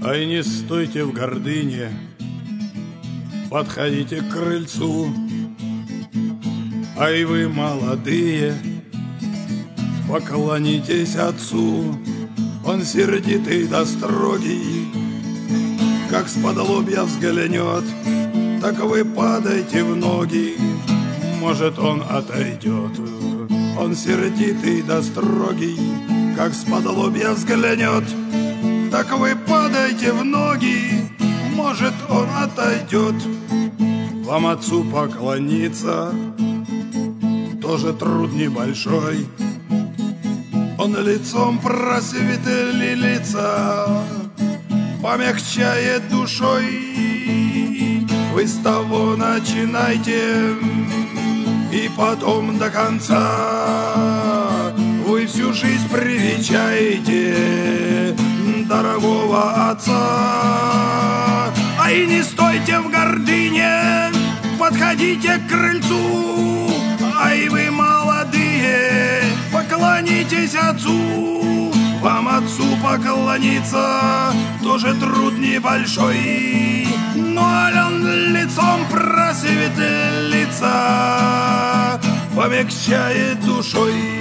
Ай, не стойте в гордыне, подходите к крыльцу. Ай, вы молодые, поклонитесь отцу. Он сердитый да строгий, как сподлобья взглянет, так вы падайте в ноги, может, он отойдет. Он сердитый да строгий, как сподлобья взглянет, так вы падайте в ноги, может, он отойдет. Вам отцу поклониться тоже труд небольшой. Он лицом просветлится, помягчает душой. Вы с того начинайте и потом до конца. Вы всю жизнь привечаете дорогого отца. Ай, не стойте в гордыне, подходите к крыльцу. Ай, вы молодые, поклонитесь отцу. Вам отцу поклониться тоже труд небольшой, но он лицом просветлится, помягчает душой.